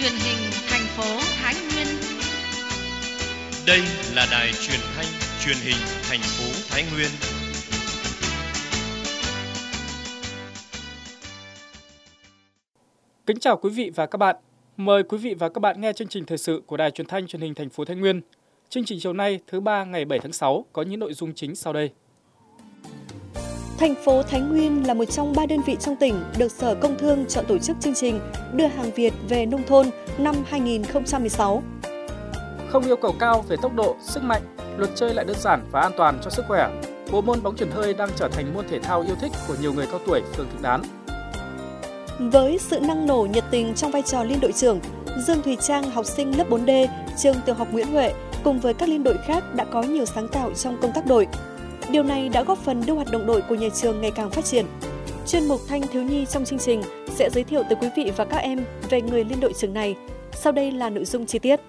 truyền hình thành phố Thái Nguyên. Đây là đài truyền thanh truyền hình thành phố Thái Nguyên. Kính chào quý vị và các bạn. Mời quý vị và các bạn nghe chương trình thời sự của đài truyền thanh truyền hình thành phố Thái Nguyên. Chương trình chiều nay thứ ba ngày 7 tháng 6 có những nội dung chính sau đây. Thành phố Thái Nguyên là một trong 3 đơn vị trong tỉnh được Sở Công Thương chọn tổ chức chương trình đưa hàng Việt về nông thôn năm 2016. Không yêu cầu cao về tốc độ, sức mạnh, luật chơi lại đơn giản và an toàn cho sức khỏe. Bộ môn bóng chuyền hơi đang trở thành môn thể thao yêu thích của nhiều người cao tuổi phường Thịnh Đán. Với sự năng nổ nhiệt tình trong vai trò liên đội trưởng, Dương Thùy Trang, học sinh lớp 4D, trường Tiểu học Nguyễn Huệ cùng với các liên đội khác đã có nhiều sáng tạo trong công tác đội. Điều này đã góp phần đưa hoạt động đội của nhà trường ngày càng phát triển. Chuyên mục Thanh thiếu nhi trong chương trình sẽ giới thiệu tới quý vị và các em về người liên đội trưởng này. Sau đây là nội dung chi tiết.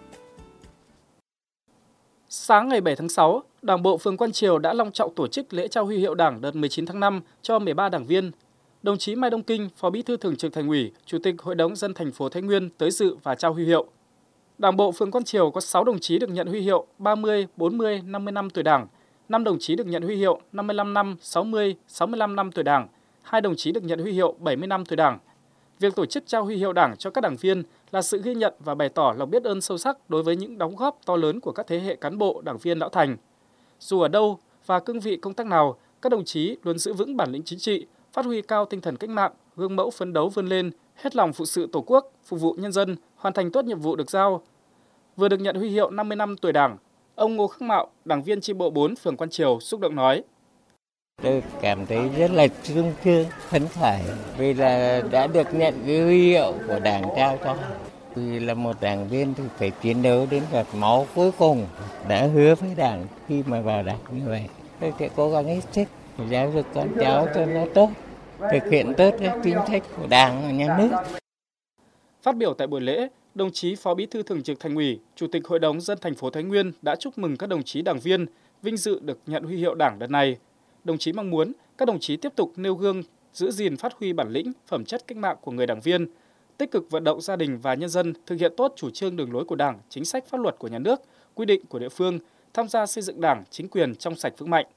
Sáng ngày 7 tháng 6, Đảng bộ phường Quan Triều đã long trọng tổ chức lễ trao huy hiệu Đảng đợt 19 tháng 5 cho 13 đảng viên. Đồng chí Mai Đông Kinh, Phó Bí thư Thường trực Thành ủy, Chủ tịch Hội đồng dân thành phố Thái Nguyên tới dự và trao huy hiệu. Đảng bộ phường Quan Triều có 6 đồng chí được nhận huy hiệu 30, 40, 50 năm tuổi Đảng, 5 đồng chí được nhận huy hiệu 55 năm, 60, 65 năm tuổi Đảng, 2 đồng chí được nhận huy hiệu 70 năm tuổi Đảng. Việc tổ chức trao huy hiệu Đảng cho các đảng viên là sự ghi nhận và bày tỏ lòng biết ơn sâu sắc đối với những đóng góp to lớn của các thế hệ cán bộ, đảng viên lão thành. Dù ở đâu và cương vị công tác nào, các đồng chí luôn giữ vững bản lĩnh chính trị, phát huy cao tinh thần cách mạng, gương mẫu phấn đấu vươn lên, hết lòng phụ sự Tổ quốc, phục vụ nhân dân, hoàn thành tốt nhiệm vụ được giao. Vừa được nhận huy hiệu 50 năm tuổi Đảng, ông Ngô Khắc Mạo, đảng viên chi bộ 4 phường Quan Triều xúc động nói: Tôi cảm thấy rất là sung sướng, phấn khởi vì là đã được nhận cái huy hiệu của Đảng trao cho. Vì là một đảng viên thì phải chiến đấu đến giọt máu cuối cùng, đã hứa với Đảng khi mà vào Đảng như vậy. Tôi sẽ cố gắng hết sức giáo dục con cháu cho nó tốt, thực hiện tốt các chính sách của Đảng và nhà nước. Phát biểu tại buổi lễ, đồng chí Phó Bí thư Thường trực Thành ủy, Chủ tịch Hội đồng dân thành phố Thái Nguyên đã chúc mừng các đồng chí đảng viên vinh dự được nhận huy hiệu Đảng đợt này. Đồng chí mong muốn các đồng chí tiếp tục nêu gương, giữ gìn phát huy bản lĩnh, phẩm chất cách mạng của người đảng viên, tích cực vận động gia đình và nhân dân thực hiện tốt chủ trương đường lối của Đảng, chính sách pháp luật của nhà nước, quy định của địa phương, tham gia xây dựng Đảng, chính quyền trong sạch vững mạnh.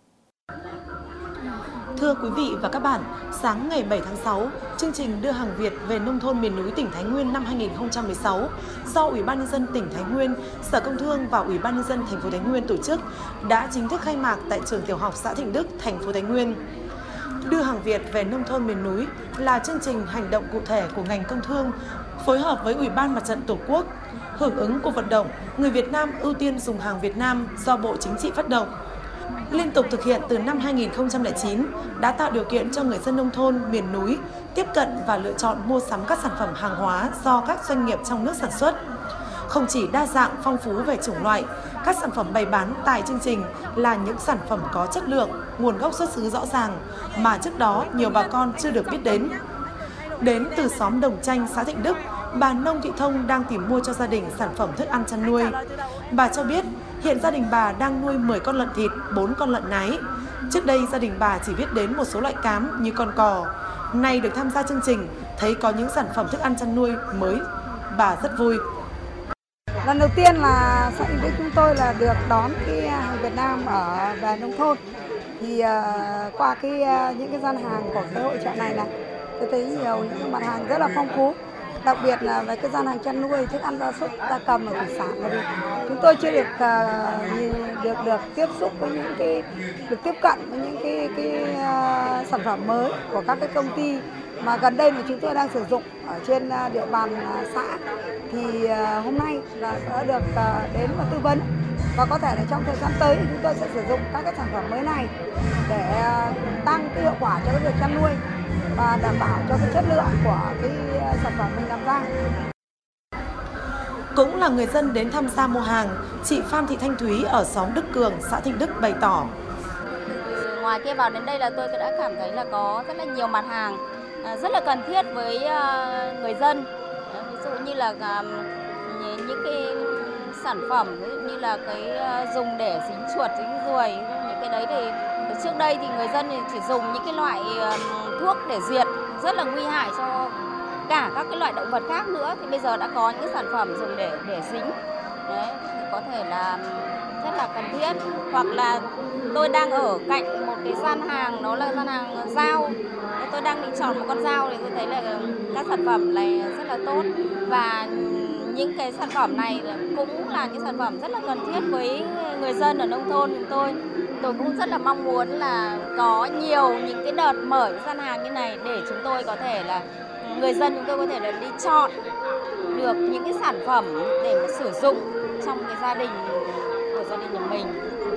Thưa quý vị và các bạn, sáng ngày 7 tháng 6, chương trình đưa hàng Việt về nông thôn miền núi tỉnh Thái Nguyên năm 2016 do Ủy ban nhân dân tỉnh Thái Nguyên, Sở Công Thương và Ủy ban nhân dân thành phố Thái Nguyên tổ chức đã chính thức khai mạc tại trường Tiểu học xã Thịnh Đức, thành phố Thái Nguyên. Đưa hàng Việt về nông thôn miền núi là chương trình hành động cụ thể của ngành công thương phối hợp với Ủy ban Mặt trận Tổ quốc, hưởng ứng cuộc vận động người Việt Nam ưu tiên dùng hàng Việt Nam do Bộ Chính trị phát động. Liên tục thực hiện từ năm 2009 đã tạo điều kiện cho người dân nông thôn, miền núi tiếp cận và lựa chọn mua sắm các sản phẩm hàng hóa do các doanh nghiệp trong nước sản xuất. Không chỉ đa dạng phong phú về chủng loại, các sản phẩm bày bán tại chương trình là những sản phẩm có chất lượng, nguồn gốc xuất xứ rõ ràng mà trước đó nhiều bà con chưa được biết đến. Đến từ xóm Đồng Chanh, xã Thịnh Đức, bà Nông Thị Thông đang tìm mua cho gia đình sản phẩm thức ăn chăn nuôi. Bà cho biết hiện gia đình bà đang nuôi 10 con lợn thịt, 4 con lợn nái. Trước đây gia đình bà chỉ biết đến một số loại cám như con cò. Nay được tham gia chương trình, thấy có những sản phẩm thức ăn chăn nuôi mới, bà rất vui. Lần đầu tiên là xã Thịnh Đức chúng tôi là được đón cái hàng Việt Nam ở về nông thôn. Thì qua những cái gian hàng của cái hội chợ này tôi thấy nhiều những cái mặt hàng rất là phong phú. Đặc biệt là về cái gian hàng chăn nuôi, thức ăn gia súc, gia cầm và thủy sản, bởi vì chúng tôi chưa được tiếp xúc với được tiếp cận với những cái sản phẩm mới của các cái công ty mà gần đây mà chúng tôi đang sử dụng ở trên địa bàn xã. Thì hôm nay là đã được đến và tư vấn, và có thể là trong thời gian tới thì chúng tôi sẽ sử dụng các cái sản phẩm mới này để tăng cái hiệu quả cho cái việc chăn nuôi và đảm bảo cho cái chất lượng của cái sản phẩm mình làm ra. Cũng là người dân đến tham gia mua hàng, chị Phan Thị Thanh Thúy ở xóm Đức Cường, xã Thịnh Đức bày tỏ. Ngoài kia vào đến đây là tôi đã cảm thấy là có rất là nhiều mặt hàng rất là cần thiết với người dân. Ví dụ như là những cái sản phẩm ví dụ như là cái dùng để dính chuột, dính ruồi, những cái đấy thì trước đây thì người dân chỉ dùng những cái loại thuốc để diệt rất là nguy hại cho cả các cái loại động vật khác nữa, thì bây giờ đã có những cái sản phẩm dùng để dính. Đấy, thì có thể là rất là cần thiết. Hoặc là tôi đang ở cạnh một cái gian hàng, nó là gian hàng dao. Tôi đang định chọn một con dao thì tôi thấy là các sản phẩm này rất là tốt. Và những cái sản phẩm này cũng là những sản phẩm rất là cần thiết với người dân ở nông thôn chúng tôi. Tôi cũng rất là mong muốn là có nhiều những cái đợt mở những gian hàng như này để chúng tôi có thể là người dân chúng tôi có thể là đi chọn được những cái sản phẩm để mà sử dụng trong cái gia đình của gia đình nhà mình.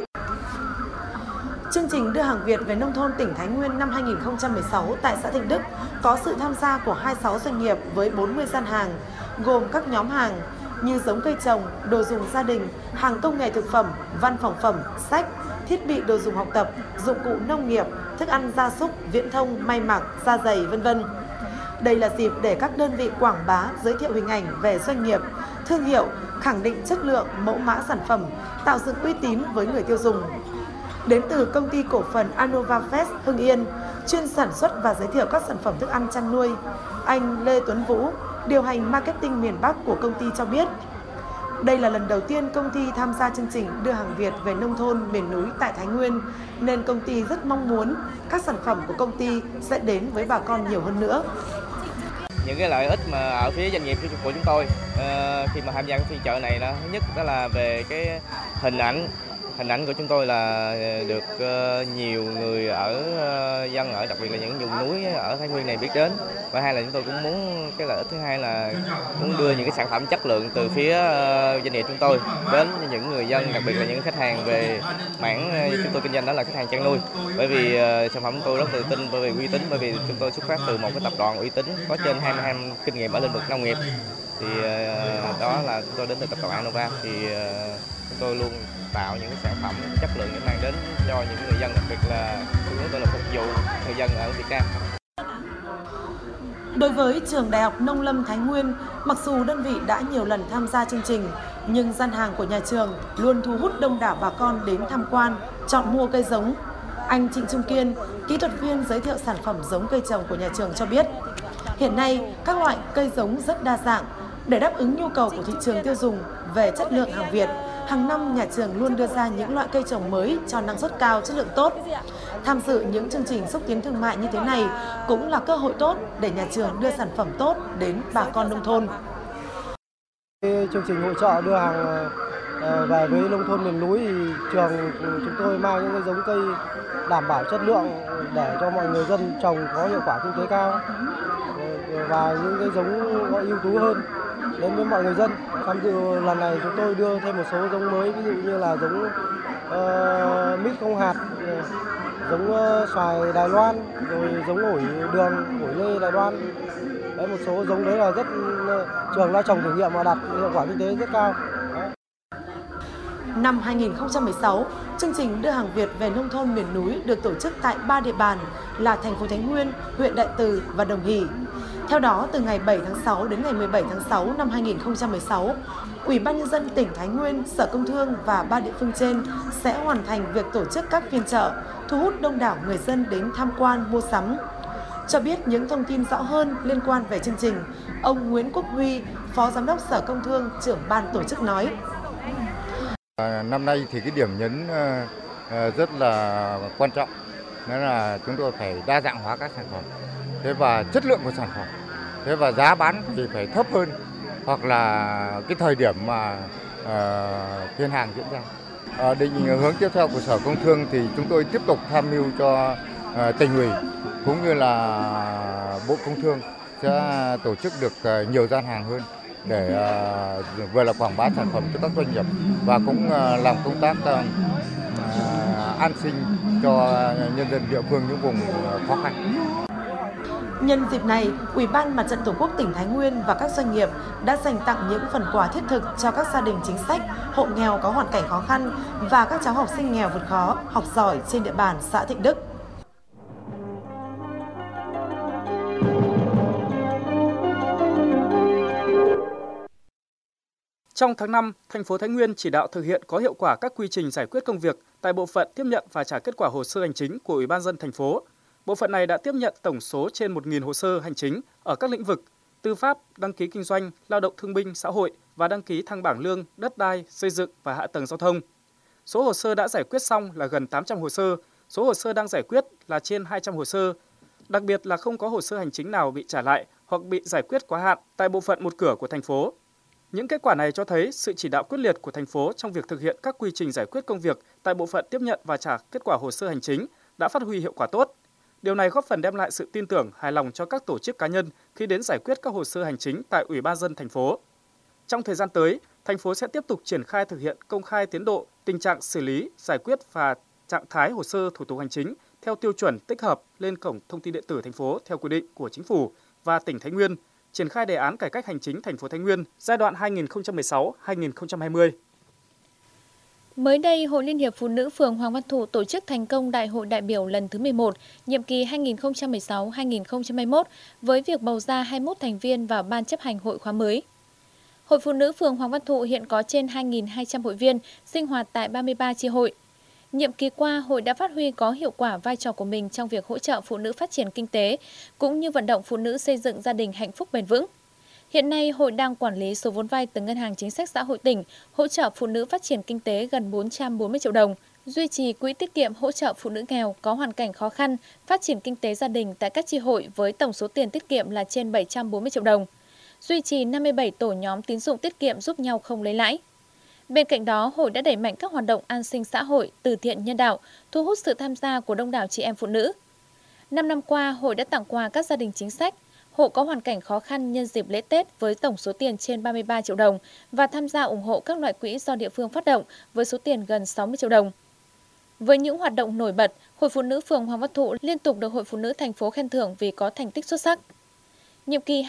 Chương trình đưa hàng Việt về nông thôn tỉnh Thái Nguyên năm 2016 tại xã Thịnh Đức có sự tham gia của 26 doanh nghiệp với 40 gian hàng, gồm các nhóm hàng như giống cây trồng, đồ dùng gia đình, hàng công nghệ thực phẩm, văn phòng phẩm, sách, thiết bị đồ dùng học tập, dụng cụ nông nghiệp, thức ăn gia súc, viễn thông, may mặc, da giày, v.v. Đây là dịp để các đơn vị quảng bá, giới thiệu hình ảnh về doanh nghiệp, thương hiệu, khẳng định chất lượng, mẫu mã sản phẩm, tạo dựng uy tín với người tiêu dùng. Đến từ công ty cổ phần Anovafest Hưng Yên, chuyên sản xuất và giới thiệu các sản phẩm thức ăn chăn nuôi, anh Lê Tuấn Vũ, điều hành marketing miền Bắc của công ty cho biết, đây là lần đầu tiên công ty tham gia chương trình đưa hàng Việt về nông thôn miền núi tại Thái Nguyên, nên công ty rất mong muốn các sản phẩm của công ty sẽ đến với bà con nhiều hơn nữa. Những cái lợi ích mà ở phía doanh nghiệp của chúng tôi khi mà tham gia cái phiên chợ này, thứ nhất đó là về cái hình ảnh của chúng tôi là được nhiều người dân ở đặc biệt là những vùng núi ở Thái Nguyên này biết đến. Và hai là chúng tôi cũng muốn, cái lợi ích thứ hai là muốn đưa những cái sản phẩm chất lượng từ phía doanh nghiệp chúng tôi đến những người dân, đặc biệt là những khách hàng về mảng chúng tôi kinh doanh, đó là khách hàng chăn nuôi. Bởi vì sản phẩm của tôi rất tự tin, bởi vì uy tín, bởi vì chúng tôi xuất phát từ một cái tập đoàn uy tín có trên 22 năm kinh nghiệm ở lĩnh vực nông nghiệp. Thì đó là chúng tôi đến từ tập đoàn Anova, thì chúng tôi luôn tạo những cái sản phẩm chất lượng để mang đến cho những người dân, đặc biệt là chúng tôi là phục vụ người dân ở Việt Nam. Đối với trường Đại học Nông lâm Thái Nguyên, mặc dù đơn vị đã nhiều lần tham gia chương trình, nhưng gian hàng của nhà trường luôn thu hút đông đảo bà con đến tham quan, chọn mua cây giống. Anh Trịnh Trung Kiên, kỹ thuật viên giới thiệu sản phẩm giống cây trồng của nhà trường cho biết, hiện nay các loại cây giống rất đa dạng. Để đáp ứng nhu cầu của thị trường tiêu dùng về chất lượng hàng Việt, hàng năm nhà trường luôn đưa ra những loại cây trồng mới cho năng suất cao, chất lượng tốt. Tham dự những chương trình xúc tiến thương mại như thế này cũng là cơ hội tốt để nhà trường đưa sản phẩm tốt đến bà con nông thôn. Chương trình hỗ trợ đưa hàng về với nông thôn miền núi thì trường chúng tôi mang những cái giống cây đảm bảo chất lượng để cho mọi người dân trồng có hiệu quả kinh tế cao và những cái giống có ưu tú hơn đến với mọi người dân. Tham dự lần này chúng tôi đưa thêm một số giống mới, ví dụ như là giống mít không hạt, giống xoài Đài Loan, rồi giống ổi đường, ổi lê Đài Loan. Đấy, một số giống đấy là rất trường đã trồng thử nghiệm và đạt hiệu quả kinh tế rất cao. Năm 2016, chương trình đưa hàng Việt về nông thôn miền núi được tổ chức tại 3 địa bàn là thành phố Thái Nguyên, huyện Đại Từ và Đồng Hỷ. Theo đó, từ ngày 7 tháng 6 đến ngày 17 tháng 6 năm 2016, Ủy ban Nhân dân tỉnh Thái Nguyên, Sở Công Thương và 3 địa phương trên sẽ hoàn thành việc tổ chức các phiên chợ, thu hút đông đảo người dân đến tham quan, mua sắm. Cho biết những thông tin rõ hơn liên quan về chương trình, ông Nguyễn Quốc Huy, Phó Giám đốc Sở Công Thương, trưởng ban tổ chức nói. Năm nay thì cái điểm nhấn rất là quan trọng, đó là chúng tôi phải đa dạng hóa các sản phẩm, thế và chất lượng của sản phẩm, thế và giá bán thì phải thấp hơn, hoặc là cái thời điểm mà phiên hàng diễn ra. Định hướng tiếp theo của Sở Công Thương thì chúng tôi tiếp tục tham mưu cho tỉnh ủy cũng như là Bộ Công Thương sẽ tổ chức được nhiều gian hàng hơn để vừa là quảng bá sản phẩm cho các doanh nghiệp và cũng làm công tác an sinh cho nhân dân địa phương những vùng khó khăn. Nhân dịp này, Ủy ban Mặt trận Tổ quốc tỉnh Thái Nguyên và các doanh nghiệp đã dành tặng những phần quà thiết thực cho các gia đình chính sách, hộ nghèo có hoàn cảnh khó khăn và các cháu học sinh nghèo vượt khó, học giỏi trên địa bàn xã Thịnh Đức. Trong tháng 5, thành phố Thái Nguyên chỉ đạo thực hiện có hiệu quả các quy trình giải quyết công việc tại bộ phận tiếp nhận và trả kết quả hồ sơ hành chính của Ủy ban nhân dân thành phố. Bộ phận này đã tiếp nhận tổng số trên 1.000 hồ sơ hành chính ở các lĩnh vực tư pháp, đăng ký kinh doanh, lao động thương binh, xã hội và đăng ký thăng bảng lương, đất đai, xây dựng và hạ tầng giao thông. Số hồ sơ đã giải quyết xong là gần 800 hồ sơ, số hồ sơ đang giải quyết là trên 200 hồ sơ. Đặc biệt là không có hồ sơ hành chính nào bị trả lại hoặc bị giải quyết quá hạn tại bộ phận một cửa của thành phố. Những kết quả này cho thấy sự chỉ đạo quyết liệt của thành phố trong việc thực hiện các quy trình giải quyết công việc tại bộ phận tiếp nhận và trả kết quả hồ sơ hành chính đã phát huy hiệu quả tốt. Điều này góp phần đem lại sự tin tưởng, hài lòng cho các tổ chức cá nhân khi đến giải quyết các hồ sơ hành chính tại Ủy ban nhân dân thành phố. Trong thời gian tới, thành phố sẽ tiếp tục triển khai thực hiện công khai tiến độ, tình trạng xử lý, giải quyết và trạng thái hồ sơ thủ tục hành chính theo tiêu chuẩn tích hợp lên cổng thông tin điện tử thành phố theo quy định của Chính phủ và tỉnh Thái Nguyên, triển khai đề án cải cách hành chính thành phố Thái Nguyên giai đoạn 2016-2020. Mới đây, Hội Liên hiệp Phụ nữ phường Hoàng Văn Thụ tổ chức thành công Đại hội đại biểu lần thứ 11, nhiệm kỳ 2016-2021 với việc bầu ra 21 thành viên vào Ban chấp hành hội khóa mới. Hội Phụ nữ phường Hoàng Văn Thụ hiện có trên 2.200 hội viên sinh hoạt tại 33 chi hội. Nhiệm kỳ qua, hội đã phát huy có hiệu quả vai trò của mình trong việc hỗ trợ phụ nữ phát triển kinh tế, cũng như vận động phụ nữ xây dựng gia đình hạnh phúc bền vững. Hiện nay, hội đang quản lý số vốn vay từ Ngân hàng Chính sách Xã hội tỉnh, hỗ trợ phụ nữ phát triển kinh tế gần 440 triệu đồng, duy trì quỹ tiết kiệm hỗ trợ phụ nữ nghèo có hoàn cảnh khó khăn, phát triển kinh tế gia đình tại các chi hội với tổng số tiền tiết kiệm là trên 740 triệu đồng, duy trì 57 tổ nhóm tín dụng tiết kiệm giúp nhau không lấy lãi. Bên cạnh đó, hội đã đẩy mạnh các hoạt động an sinh xã hội, từ thiện nhân đạo, thu hút sự tham gia của đông đảo chị em phụ nữ. 5 năm qua, hội đã tặng quà các gia đình chính sách, hộ có hoàn cảnh khó khăn nhân dịp lễ Tết với tổng số tiền trên 33 triệu đồng và tham gia ủng hộ các loại quỹ do địa phương phát động với số tiền gần 60 triệu đồng. Với những hoạt động nổi bật, Hội Phụ nữ phường Hoàng Văn Thụ liên tục được Hội Phụ nữ thành phố khen thưởng vì có thành tích xuất sắc. Nhiệm kỳ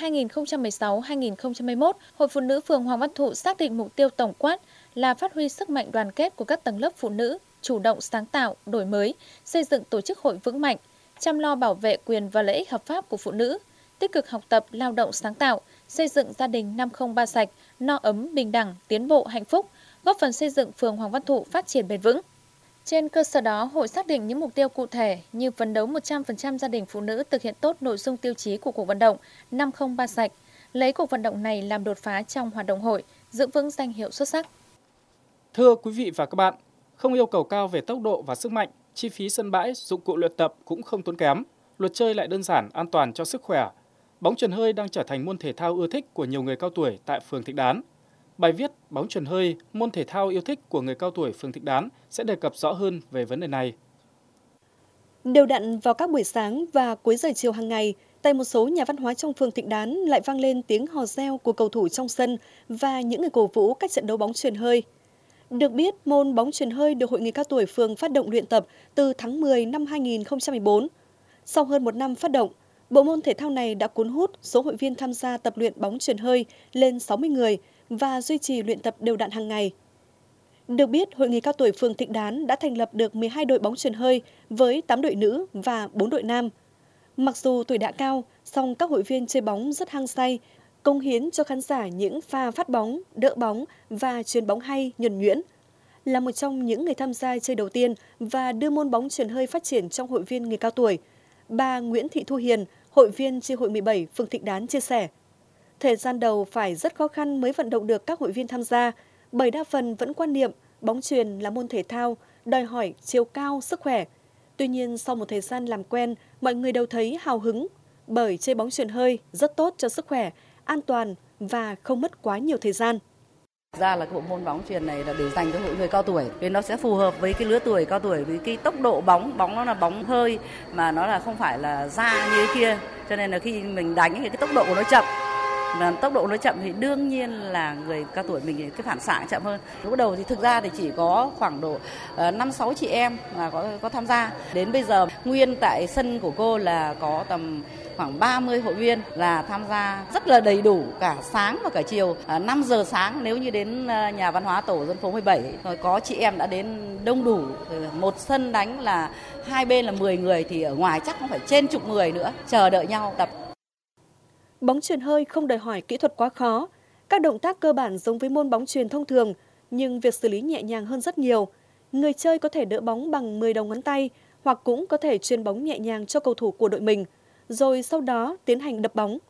2016-2021, Hội Phụ nữ phường Hoàng Văn Thụ xác định mục tiêu tổng quát là phát huy sức mạnh đoàn kết của các tầng lớp phụ nữ, chủ động sáng tạo, đổi mới, xây dựng tổ chức hội vững mạnh, chăm lo bảo vệ quyền và lợi ích hợp pháp của phụ nữ, tích cực học tập, lao động sáng tạo, xây dựng gia đình 503 sạch, no ấm, bình đẳng, tiến bộ, hạnh phúc, góp phần xây dựng phường Hoàng Văn Thụ phát triển bền vững. Trên cơ sở đó, hội xác định những mục tiêu cụ thể như phấn đấu 100% gia đình phụ nữ thực hiện tốt nội dung tiêu chí của cuộc vận động 503 sạch, lấy cuộc vận động này làm đột phá trong hoạt động hội, giữ vững danh hiệu xuất sắc. Thưa quý vị và các bạn, không yêu cầu cao về tốc độ và sức mạnh, chi phí sân bãi, dụng cụ luyện tập cũng không tốn kém, luật chơi lại đơn giản, an toàn cho sức khỏe. Bóng chuyền hơi đang trở thành môn thể thao ưa thích của nhiều người cao tuổi tại phường Thịnh Đán. Bài viết Bóng chuyền hơi, môn thể thao yêu thích của người cao tuổi phường Thịnh Đán sẽ đề cập rõ hơn về vấn đề này. Đều đặn vào các buổi sáng và cuối giờ chiều hàng ngày, tại một số nhà văn hóa trong phường Thịnh Đán lại vang lên tiếng hò reo của cầu thủ trong sân và những người cổ vũ các trận đấu bóng chuyền hơi. Được biết, môn bóng chuyền hơi được Hội người cao tuổi phường phát động luyện tập từ tháng 10 năm 2014. Sau hơn một năm phát động, bộ môn thể thao này đã cuốn hút số hội viên tham gia tập luyện bóng chuyền hơi lên 60 người và duy trì luyện tập đều đặn hàng ngày. Được biết, Hội người cao tuổi phường Thịnh Đán đã thành lập được 12 đội bóng chuyền hơi với 8 đội nữ và 4 đội nam. Mặc dù tuổi đã cao, song các hội viên chơi bóng rất hăng say, cống hiến cho khán giả những pha phát bóng, đỡ bóng và chuyền bóng hay, nhuần nhuyễn. Là một trong những người tham gia chơi đầu tiên và đưa môn bóng chuyền hơi phát triển trong hội viên người cao tuổi, bà Nguyễn Thị Thu Hiền, hội viên chi hội 17 phường Thịnh Đán chia sẻ. Thời gian đầu phải rất khó khăn mới vận động được các hội viên tham gia, bởi đa phần vẫn quan niệm bóng chuyền là môn thể thao, đòi hỏi chiều cao, sức khỏe. Tuy nhiên, sau một thời gian làm quen, mọi người đều thấy hào hứng, bởi chơi bóng chuyền hơi rất tốt cho sức khỏe, an toàn và không mất quá nhiều thời gian. Ra là cái bộ môn bóng chuyền này là để dành cho hội người cao tuổi, vì nó sẽ phù hợp với cái lứa tuổi cao tuổi, với cái tốc độ bóng nó là bóng hơi mà nó là không phải là da như thế kia, cho nên là khi mình đánh thì cái tốc độ của nó chậm. Mà tốc độ nó chậm thì đương nhiên là người cao tuổi mình cái phản xạ chậm hơn. Lúc đầu thì thực ra thì chỉ có khoảng độ 5-6 chị em là có tham gia. Đến bây giờ nguyên tại sân của cô là có tầm khoảng 30 hội viên là tham gia rất là đầy đủ cả sáng và cả chiều. 5 giờ sáng nếu như đến nhà văn hóa tổ dân phố 17 rồi có chị em đã đến đông đủ. Một sân đánh là hai bên là 10 người thì ở ngoài chắc cũng phải trên chục người nữa chờ đợi nhau tập. Bóng chuyền hơi không đòi hỏi kỹ thuật quá khó. Các động tác cơ bản giống với môn bóng chuyền thông thường, nhưng việc xử lý nhẹ nhàng hơn rất nhiều. Người chơi có thể đỡ bóng bằng 10 đầu ngón tay, hoặc cũng có thể chuyền bóng nhẹ nhàng cho cầu thủ của đội mình, rồi sau đó tiến hành đập bóng.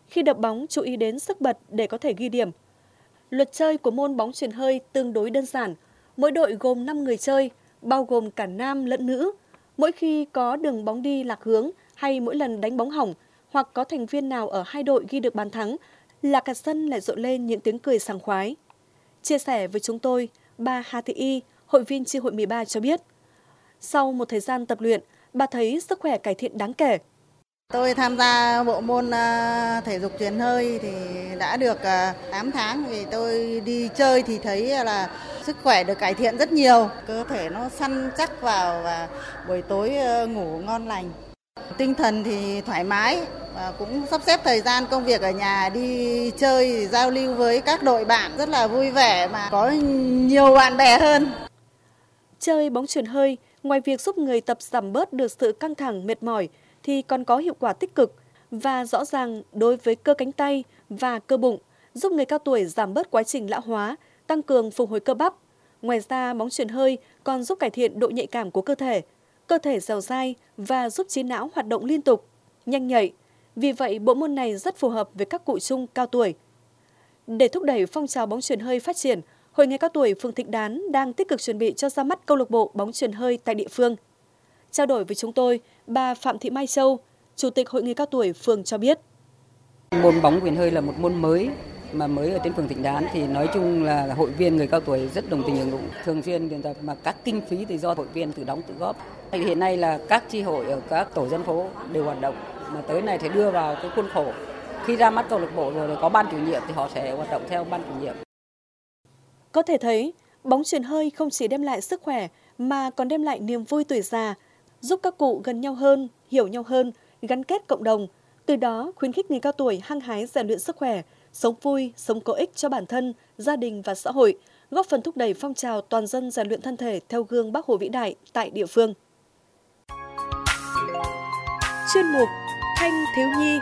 Khi đập bóng chú ý đến sức bật để có thể ghi điểm. Luật chơi của môn bóng chuyền hơi tương đối đơn giản. Mỗi đội gồm 5 người chơi, bao gồm cả nam lẫn nữ. Mỗi khi có đường bóng đi lạc hướng hay mỗi lần đánh bóng hỏng hoặc có thành viên nào ở hai đội ghi được bàn thắng là cả sân lại rộn lên những tiếng cười sảng khoái. Chia sẻ với chúng tôi, bà Hà Thị Y, hội viên chi hội 13 cho biết, sau một thời gian tập luyện, bà thấy sức khỏe cải thiện đáng kể. Tôi tham gia bộ môn thể dục chuyền hơi thì đã được 8 tháng, vì tôi đi chơi thì thấy là sức khỏe được cải thiện rất nhiều, cơ thể nó săn chắc vào và buổi tối ngủ ngon lành. Tinh thần thì thoải mái và cũng sắp xếp thời gian công việc ở nhà đi chơi, giao lưu với các đội bạn rất là vui vẻ mà có nhiều bạn bè hơn. Chơi bóng chuyền hơi, ngoài việc giúp người tập giảm bớt được sự căng thẳng mệt mỏi thì còn có hiệu quả tích cực và rõ ràng đối với cơ cánh tay và cơ bụng, giúp người cao tuổi giảm bớt quá trình lão hóa, tăng cường phục hồi cơ bắp. Ngoài ra, bóng chuyền hơi còn giúp cải thiện độ nhạy cảm của cơ thể dẻo dai và giúp trí não hoạt động liên tục, nhanh nhạy. Vì vậy, bộ môn này rất phù hợp với các cụ trung cao tuổi. Để thúc đẩy phong trào bóng chuyền hơi phát triển, Hội người cao tuổi phường Thịnh Đán đang tích cực chuẩn bị cho ra mắt câu lạc bộ bóng chuyền hơi tại địa phương. Trao đổi với chúng tôi, bà Phạm Thị Mai Châu, Chủ tịch Hội người cao tuổi phường cho biết. Môn bóng chuyền hơi là một môn mới ở trên phường Thịnh Đán thì nói chung là hội viên người cao tuổi rất đồng tình ủng hộ, thường xuyên luyện tập mà các kinh phí thì do hội viên tự đóng tự góp. Hiện nay là các chi hội ở các tổ dân phố đều hoạt động, mà tới này thì đưa vào cái khuôn khổ. Khi ra mắt câu lạc bộ rồi có ban chủ nhiệm thì họ sẽ hoạt động theo ban chủ nhiệm. Có thể thấy, bóng chuyền hơi không chỉ đem lại sức khỏe mà còn đem lại niềm vui tuổi già, giúp các cụ gần nhau hơn, hiểu nhau hơn, gắn kết cộng đồng. Từ đó khuyến khích người cao tuổi hăng hái rèn luyện sức khỏe, sống vui, sống có ích cho bản thân, gia đình và xã hội, góp phần thúc đẩy phong trào toàn dân rèn luyện thân thể theo gương Bác Hồ vĩ đại tại địa phương. Chuyên mục Thanh thiếu nhi.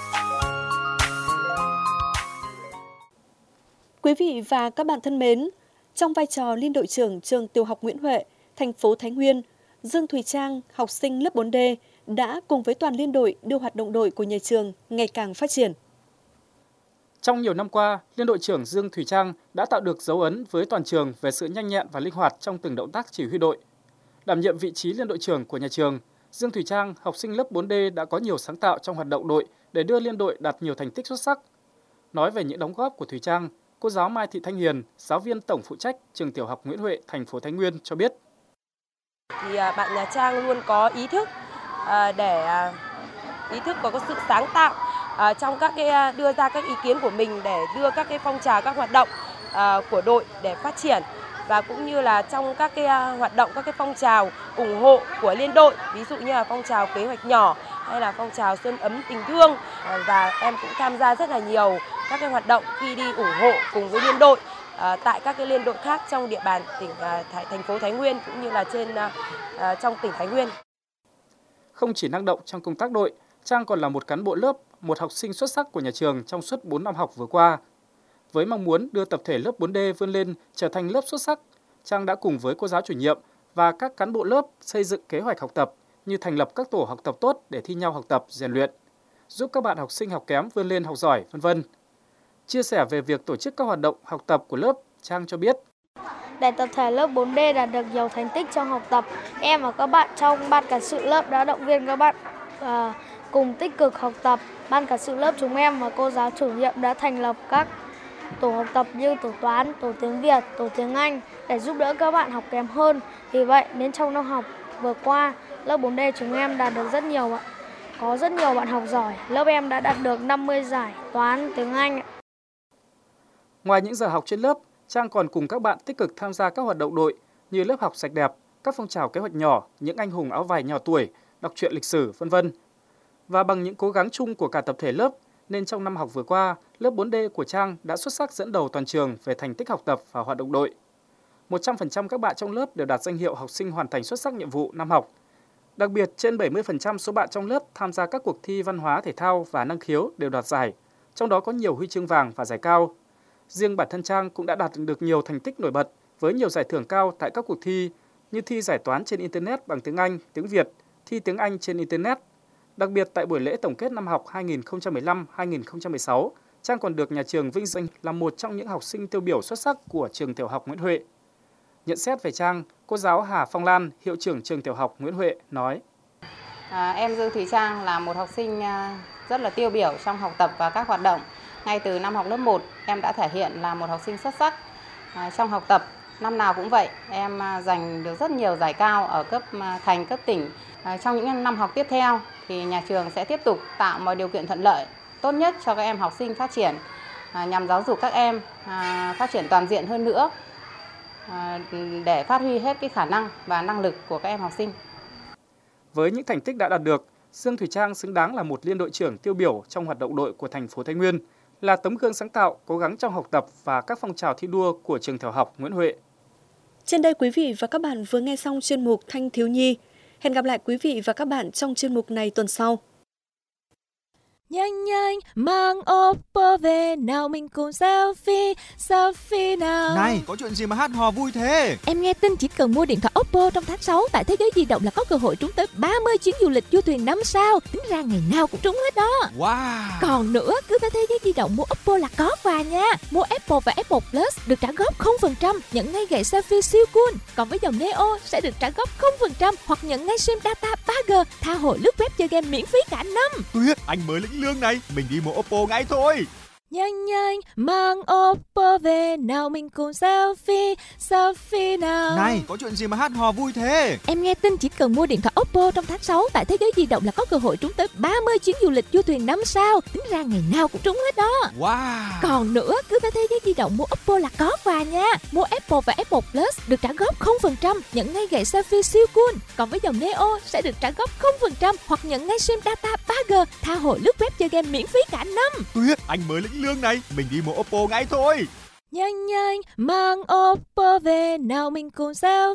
Quý vị và các bạn thân mến, trong vai trò liên đội trưởng trường tiểu học Nguyễn Huệ, thành phố Thái Nguyên, Dương Thùy Trang, học sinh lớp 4D, đã cùng với toàn liên đội đưa hoạt động đội của nhà trường ngày càng phát triển. Trong nhiều năm qua, liên đội trưởng Dương Thùy Trang đã tạo được dấu ấn với toàn trường về sự nhanh nhẹn và linh hoạt trong từng động tác chỉ huy đội. Đảm nhiệm vị trí liên đội trưởng của nhà trường, Dương Thùy Trang, học sinh lớp 4D đã có nhiều sáng tạo trong hoạt động đội để đưa liên đội đạt nhiều thành tích xuất sắc. Nói về những đóng góp của Thùy Trang, cô giáo Mai Thị Thanh Hiền, giáo viên tổng phụ trách trường tiểu học Nguyễn Huệ, thành phố Thái Nguyên cho biết. Thì bạn nhà Trang luôn có ý thức có sự sáng tạo trong các cái đưa ra các ý kiến của mình để đưa các cái phong trào, các hoạt động của đội để phát triển, và cũng như là trong các cái hoạt động, các cái phong trào ủng hộ của liên đội, ví dụ như là phong trào kế hoạch nhỏ hay là phong trào xuân ấm tình thương, và em cũng tham gia rất là nhiều các cái hoạt động khi đi ủng hộ cùng với liên đội tại các cái liên đội khác trong địa bàn thành phố Thái Nguyên cũng như là trong tỉnh Thái Nguyên. Không chỉ năng động trong công tác đội, Trang còn là một cán bộ lớp, một học sinh xuất sắc của nhà trường trong suốt 4 năm học vừa qua. Với mong muốn đưa tập thể lớp 4D vươn lên trở thành lớp xuất sắc, Trang đã cùng với cô giáo chủ nhiệm và các cán bộ lớp xây dựng kế hoạch học tập như thành lập các tổ học tập tốt để thi nhau học tập, rèn luyện, giúp các bạn học sinh học kém vươn lên học giỏi, v.v. Chia sẻ về việc tổ chức các hoạt động học tập của lớp, Trang cho biết. Để tập thể lớp 4D đạt được nhiều thành tích trong học tập, em và các bạn trong ban cán sự lớp đã động viên các bạn cùng tích cực học tập. Ban cán sự lớp chúng em và cô giáo chủ nhiệm đã thành lập các tổ học tập như tổ toán, tổ tiếng Việt, tổ tiếng Anh để giúp đỡ các bạn học kém hơn. Vì vậy, đến trong năm học vừa qua, lớp 4D chúng em đạt được có rất nhiều bạn học giỏi. Lớp em đã đạt được 50 giải toán, tiếng Anh. Ngoài những giờ học trên lớp, Trang còn cùng các bạn tích cực tham gia các hoạt động đội như lớp học sạch đẹp, các phong trào kế hoạch nhỏ, những anh hùng áo vải nhỏ tuổi, đọc truyện lịch sử, v.v. Và bằng những cố gắng chung của cả tập thể lớp, nên trong năm học vừa qua, lớp 4D của Trang đã xuất sắc dẫn đầu toàn trường về thành tích học tập và hoạt động đội. 100% các bạn trong lớp đều đạt danh hiệu học sinh hoàn thành xuất sắc nhiệm vụ năm học. Đặc biệt, trên 70% số bạn trong lớp tham gia các cuộc thi văn hóa, thể thao và năng khiếu đều đoạt giải, trong đó có nhiều huy chương vàng và giải cao. Riêng bản thân Trang cũng đã đạt được nhiều thành tích nổi bật với nhiều giải thưởng cao tại các cuộc thi như thi giải toán trên Internet bằng tiếng Anh, tiếng Việt, thi tiếng Anh trên Internet, Đặc biệt tại buổi lễ tổng kết năm học 2015-2016, Trang còn được nhà trường vinh danh là một trong những học sinh tiêu biểu xuất sắc của trường tiểu học Nguyễn Huệ. Nhận xét về Trang, cô giáo Hà Phong Lan, hiệu trưởng trường tiểu học Nguyễn Huệ nói: Em Dương Thùy Trang là một học sinh rất là tiêu biểu trong học tập và các hoạt động. Ngay từ năm học lớp 1, em đã thể hiện là một học sinh xuất sắc trong học tập. Năm nào cũng vậy, em giành được rất nhiều giải cao ở cấp thành, cấp tỉnh. Trong những năm học tiếp theo thì nhà trường sẽ tiếp tục tạo mọi điều kiện thuận lợi tốt nhất cho các em học sinh phát triển, nhằm giáo dục các em phát triển toàn diện hơn nữa để phát huy hết cái khả năng và năng lực của các em học sinh. Với những thành tích đã đạt được, Dương Thùy Trang xứng đáng là một liên đội trưởng tiêu biểu trong hoạt động đội của thành phố Thái Nguyên, là tấm gương sáng tạo, cố gắng trong học tập và các phong trào thi đua của trường tiểu học Nguyễn Huệ. Trên đây quý vị và các bạn vừa nghe xong chuyên mục Thanh thiếu nhi. Hẹn gặp lại quý vị và các bạn trong chuyên mục này tuần sau. Nhanh nhanh mang Oppo về nào mình cùng selfie nào. Này, có chuyện gì mà hát hò vui thế? Em nghe tin chỉ cần mua điện thoại Oppo trong tháng 6 tại Thế giới di động là có cơ hội trúng tới 30 chuyến du lịch du thuyền 5 sao. Tính ra ngày nào cũng trúng hết đó. Wow. Còn nữa, cứ tới Thế giới di động mua Oppo là có quà nha. Mua Apple và Apple Plus được trả góp 0%, nhận ngay gậy selfie siêu cool. Còn với dòng Neo sẽ được trả góp 0% hoặc nhận ngay sim data 3G, tha hồ lướt web chơi game miễn phí cả năm. Tuyệt, anh mới lĩnh lương này, mình đi mua Oppo ngay thôi. Nhanh nhanh mang Oppo về nào mình cùng selfie nào. Này, có chuyện gì mà hát hò vui thế? Em nghe tin chỉ cần mua điện thoại Oppo trong tháng 6 tại Thế giới di động là có cơ hội trúng tới 30 chuyến du lịch du thuyền 5 sao. Tính ra ngày nào cũng trúng hết đó. Wow. Còn nữa, cứ tới Thế giới di động mua Oppo là có quà nha. Mua Apple và Apple Plus được trả góp 0%, nhận ngay gậy selfie siêu cool. Còn với dòng Neo sẽ được trả góp 0% hoặc nhận ngay sim data 3G, tha hồ lướt web chơi game miễn phí cả năm. Tuyệt, anh mới lĩnh lương này, mình đi mua Oppo ngay thôi. Nhanh nhanh mang Oppo về nào mình cùng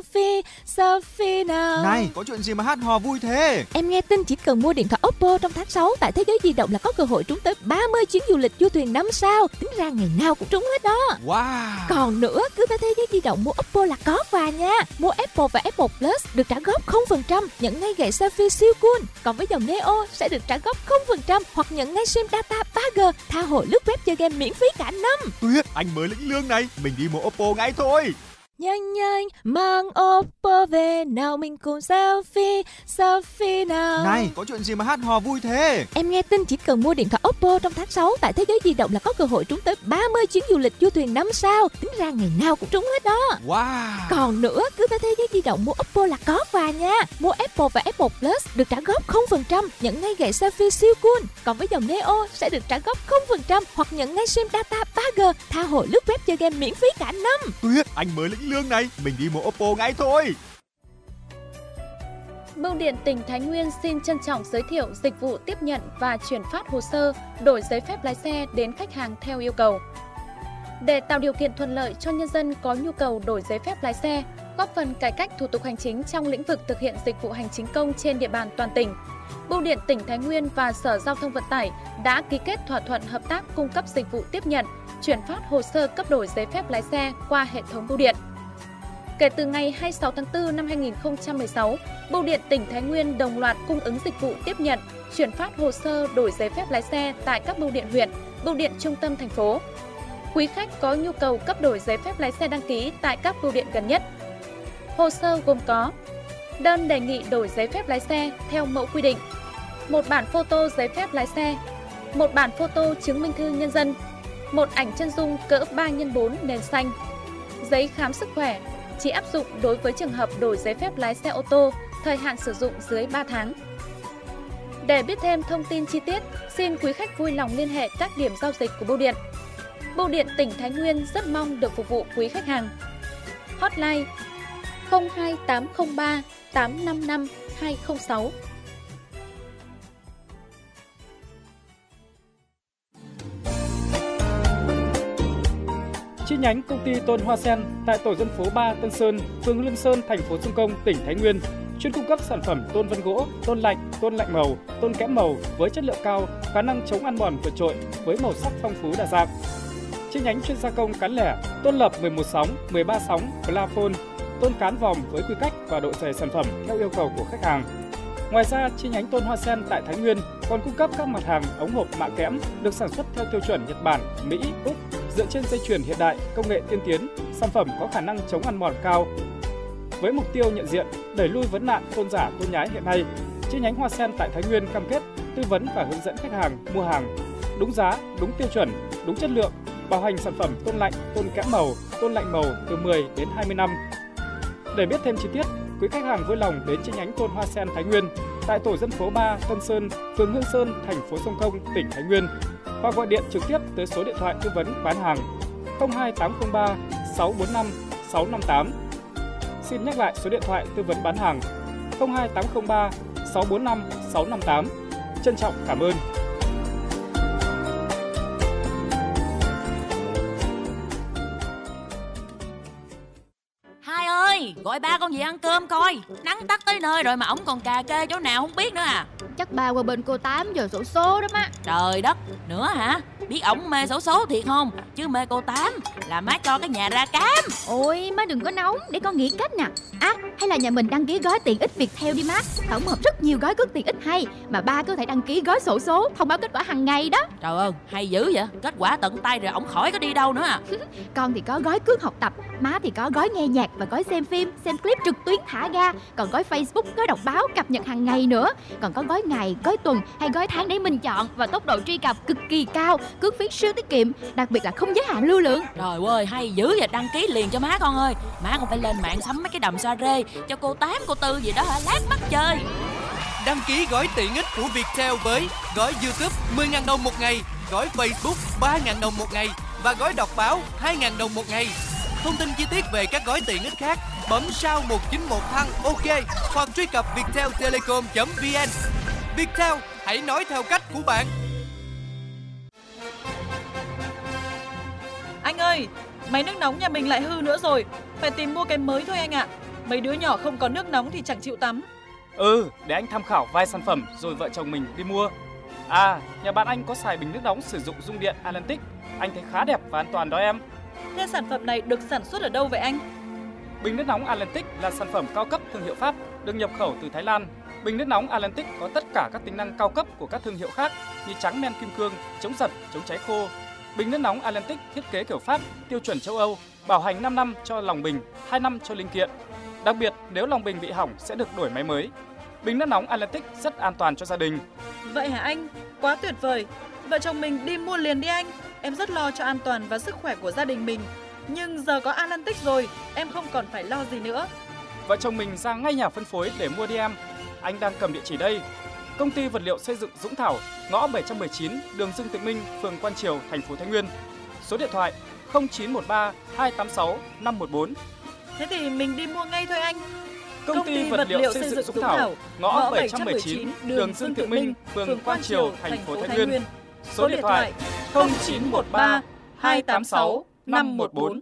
selfie nào. Này, có chuyện gì mà hát hò vui thế? Em nghe tin chỉ cần mua điện thoại Oppo trong tháng 6 tại Thế giới di động là có cơ hội trúng tới 30 chuyến du lịch du thuyền 5 sao. Tính ra ngày nào cũng trúng hết đó. Wow. Còn nữa, cứ tới Thế giới di động mua Oppo là có quà nha. Mua Apple và Apple Plus được trả góp 0%, nhận ngay gậy selfie siêu cool. Còn với dòng Neo sẽ được trả góp 0% hoặc nhận ngay sim data 3G, tha hồ lướt web chơi game miễn phí cả năm. Tuyệt, anh mới lĩnh lương này, mình đi mua Oppo ngay thôi. Nhanh nhanh mang Oppo về nào mình cùng selfie nào. Này, có chuyện gì mà hát hò vui thế? Em nghe tin chỉ cần mua điện thoại Oppo trong tháng 6 tại Thế giới di động là có cơ hội trúng tới 30 chuyến du lịch du thuyền 5 sao. Tính ra ngày nào cũng trúng hết đó. Wow. Còn nữa, cứ tới Thế giới di động mua Oppo là có quà nha. Mua Apple và Apple Plus được trả góp 0%, nhận ngay gậy selfie siêu cool. Còn với dòng Neo sẽ được trả góp 0% hoặc nhận ngay sim data 3G, tha hồ lướt web chơi game miễn phí cả năm. Tuyệt, anh mới lĩnh lương này, mình đi mua Oppo ngay thôi. Bưu điện tỉnh Thái Nguyên xin trân trọng giới thiệu dịch vụ tiếp nhận và chuyển phát hồ sơ, đổi giấy phép lái xe đến khách hàng theo yêu cầu. Để tạo điều kiện thuận lợi cho nhân dân có nhu cầu đổi giấy phép lái xe, góp phần cải cách thủ tục hành chính trong lĩnh vực thực hiện dịch vụ hành chính công trên địa bàn toàn tỉnh, Bưu điện tỉnh Thái Nguyên và Sở Giao thông Vận tải đã ký kết thỏa thuận hợp tác cung cấp dịch vụ tiếp nhận, chuyển phát hồ sơ cấp đổi giấy phép lái xe qua hệ thống bưu điện. Kể từ ngày 26 tháng 4 năm 2016, Bưu điện tỉnh Thái Nguyên đồng loạt cung ứng dịch vụ tiếp nhận, chuyển phát hồ sơ đổi giấy phép lái xe tại các bưu điện huyện, bưu điện trung tâm thành phố. Quý khách có nhu cầu cấp đổi giấy phép lái xe đăng ký tại các bưu điện gần nhất. Hồ sơ gồm có đơn đề nghị đổi giấy phép lái xe theo mẫu quy định, một bản photo giấy phép lái xe, một bản photo chứng minh thư nhân dân, một ảnh chân dung cỡ 3x4 nền xanh, giấy khám sức khỏe, chỉ áp dụng đối với trường hợp đổi giấy phép lái xe ô tô, thời hạn sử dụng dưới 3 tháng. Để biết thêm thông tin chi tiết, xin quý khách vui lòng liên hệ các điểm giao dịch của bưu điện. Bưu điện tỉnh Thái Nguyên rất mong được phục vụ quý khách hàng. Hotline 02803 855 206. Chi nhánh công ty Tôn Hoa Sen tại tổ dân phố 3 Tân Sơn, phường Lương Sơn, thành phố Sông Công, tỉnh Thái Nguyên, chuyên cung cấp sản phẩm tôn vân gỗ, tôn lạnh màu, tôn kẽm màu với chất lượng cao, khả năng chống ăn mòn vượt trội với màu sắc phong phú đa dạng. Chi nhánh chuyên gia công cán lẻ, tôn lập 11 sóng, 13 sóng, plafon, tôn cán vòm với quy cách và độ dày sản phẩm theo yêu cầu của khách hàng. Ngoài ra, chi nhánh Tôn Hoa Sen tại Thái Nguyên còn cung cấp các mặt hàng ống hộp mạ kẽm được sản xuất theo tiêu chuẩn Nhật Bản, Mỹ, Úc, dựa trên dây chuyền hiện đại, công nghệ tiên tiến, sản phẩm có khả năng chống ăn mòn cao. Với mục tiêu nhận diện, đẩy lui vấn nạn tôn giả tôn nhái hiện nay, chi nhánh Hoa Sen tại Thái Nguyên cam kết tư vấn và hướng dẫn khách hàng mua hàng đúng giá, đúng tiêu chuẩn, đúng chất lượng, bảo hành sản phẩm tôn lạnh, tôn kẽm màu, tôn lạnh màu từ 10 đến 20 năm. Để biết thêm chi tiết, quý khách hàng vui lòng đến chi nhánh Tôn Hoa Sen Thái Nguyên tại tổ dân phố 3 Tân Sơn, phường Hương Sơn, thành phố Sông Công, tỉnh Thái Nguyên hoặc gọi điện trực tiếp tới số điện thoại tư vấn bán hàng 02803 645 658. Xin nhắc lại số điện thoại tư vấn bán hàng 02803 645 658. Trân trọng cảm ơn. Hai ơi, gọi ba con về ăn cơm coi. Nắng tắt tới nơi rồi mà ổng còn cà kê chỗ nào không biết nữa à. Chắc ba qua bên cô Tám giờ xổ số đó má. Trời đất, nữa hả? Biết ổng mê xổ số thiệt không? Chứ mê cô Tám là má cho cái nhà ra cám. Ôi má đừng có nóng, để con nghĩ cách nè. Hay là nhà mình đăng ký gói tiện ích Viettel đi má. Tổng hợp rất nhiều gói cước tiện ích hay, mà ba có thể đăng ký gói xổ số, thông báo kết quả hàng ngày đó. Trời ơi, hay dữ vậy. Kết quả tận tay rồi ổng khỏi có đi đâu nữa à. Con thì có gói cước học tập, má thì có gói nghe nhạc và gói xem phim, xem clip trực tuyến thả ga. Còn gói Facebook, gói đọc báo cập nhật hàng ngày nữa. Còn có gói ngày, gói tuần hay gói tháng để mình chọn, và tốc độ truy cập cực kỳ cao, cước phí siêu tiết kiệm, đặc biệt là không giới hạn lưu lượng. Trời ơi, hay dữ vậy, đăng ký liền cho má con ơi. Má con phải lên mạng sắm mấy cái đầm sa rê cho cô Tám, cô Tư gì đó hả, lát mắc chơi. Đăng ký gói tiện ích của Viettel với gói YouTube 10.000 đồng một ngày, gói Facebook 3.000 đồng một ngày và gói đọc báo 2.000 đồng một ngày. Thông tin chi tiết về các gói tiện ích khác bấm sao 191 thăng OK hoặc truy cập vietteltelecom.vn. Viettel, hãy nói theo cách của bạn. Anh ơi, máy nước nóng nhà mình lại hư nữa rồi, phải tìm mua cái mới thôi anh ạ. Mấy đứa nhỏ không có nước nóng thì chẳng chịu tắm. Để anh tham khảo vài sản phẩm rồi vợ chồng mình đi mua. Nhà bạn anh có xài bình nước nóng sử dụng dung điện Atlantic, anh thấy khá đẹp và an toàn đó em. Thế sản phẩm này được sản xuất ở đâu vậy anh? Bình nước nóng Atlantic là sản phẩm cao cấp thương hiệu Pháp, được nhập khẩu từ Thái Lan. Bình nước nóng Atlantic có tất cả các tính năng cao cấp của các thương hiệu khác như trắng men kim cương, chống giật, chống cháy khô. Bình nước nóng Atlantic thiết kế kiểu Pháp, tiêu chuẩn châu Âu, bảo hành 5 năm cho lòng bình, 2 năm cho linh kiện. Đặc biệt, nếu lòng bình bị hỏng sẽ được đổi máy mới. Bình nước nóng Atlantic rất an toàn cho gia đình. Vậy hả anh? Quá tuyệt vời. Vợ chồng mình đi mua liền đi anh. Em rất lo cho an toàn và sức khỏe của gia đình mình. Nhưng giờ có Atlantic rồi, em không còn phải lo gì nữa. Vợ chồng mình ra ngay nhà phân phối để mua đi em. Anh đang cầm địa chỉ đây. Công ty vật liệu xây dựng Dũng Thảo, ngõ 719, đường Dương Tự Minh, phường Quan Triều, thành phố Thái Nguyên. Số điện thoại 0913 286 514. Thế thì mình đi mua ngay thôi anh. Công ty vật liệu xây dựng Dũng Thảo, ngõ 719, đường Dương Tự Minh, phường Quan Triều, thành phố Thái Nguyên. Số điện thoại 0913 286 514.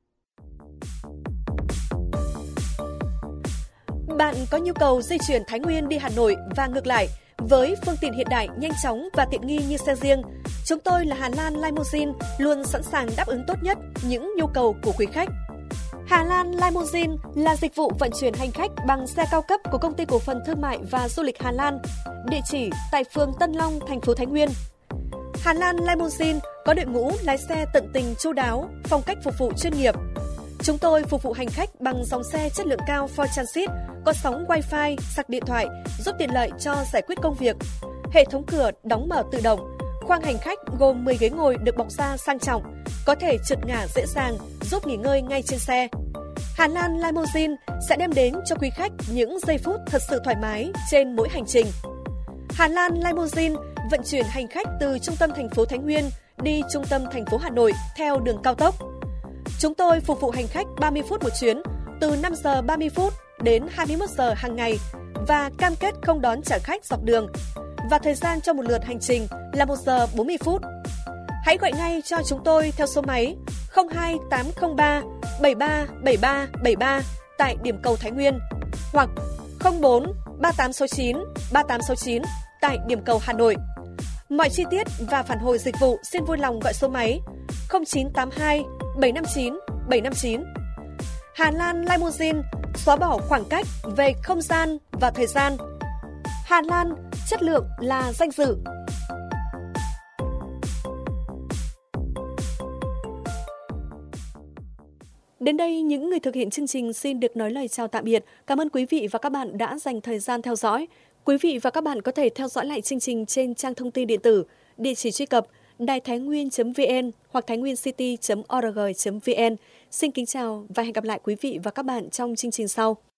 Bạn có nhu cầu di chuyển Thái Nguyên đi Hà Nội và ngược lại với phương tiện hiện đại, nhanh chóng và tiện nghi như xe riêng, chúng tôi là Hà Lan Limousine luôn sẵn sàng đáp ứng tốt nhất những nhu cầu của quý khách. Hà Lan Limousine là dịch vụ vận chuyển hành khách bằng xe cao cấp của Công ty Cổ phần Thương mại và Du lịch Hà Lan, địa chỉ tại phường Tân Long, thành phố Thái Nguyên. Hà Lan Limousine có đội ngũ lái xe tận tình chu đáo, phong cách phục vụ chuyên nghiệp. Chúng tôi phục vụ hành khách bằng dòng xe chất lượng cao Ford Transit, có sóng Wi-Fi, sạc điện thoại, giúp tiện lợi cho giải quyết công việc. Hệ thống cửa đóng mở tự động, khoang hành khách gồm 10 ghế ngồi được bọc da sang trọng, có thể trượt ngả dễ dàng, giúp nghỉ ngơi ngay trên xe. Hà Lan Limousine sẽ đem đến cho quý khách những giây phút thật sự thoải mái trên mỗi hành trình. Hà Lan Limousine vận chuyển hành khách từ trung tâm thành phố Thái Nguyên đi trung tâm thành phố Hà Nội theo đường cao tốc. Chúng tôi phục vụ hành khách 30 phút một chuyến, từ 5 giờ 30 phút đến 21 giờ hàng ngày và cam kết không đón trả khách dọc đường. Và thời gian cho một lượt hành trình là 1 giờ 40 phút. Hãy gọi ngay cho chúng tôi theo số máy 02803 737373 tại điểm cầu Thái Nguyên hoặc 04 3869 3869 tại điểm cầu Hà Nội. Mọi chi tiết và phản hồi dịch vụ xin vui lòng gọi số máy 0982 759 759. Hà Lan Limousine xóa bỏ khoảng cách về không gian và thời gian. Hà Lan, chất lượng là danh dự. Đến đây, những người thực hiện chương trình xin được nói lời chào tạm biệt. Cảm ơn quý vị và các bạn đã dành thời gian theo dõi. Quý vị và các bạn có thể theo dõi lại chương trình trên trang thông tin điện tử, địa chỉ truy cập đài-thái-nguyên.vn hoặc thainhguyencity.org.vn. Xin kính chào và hẹn gặp lại quý vị và các bạn trong chương trình sau.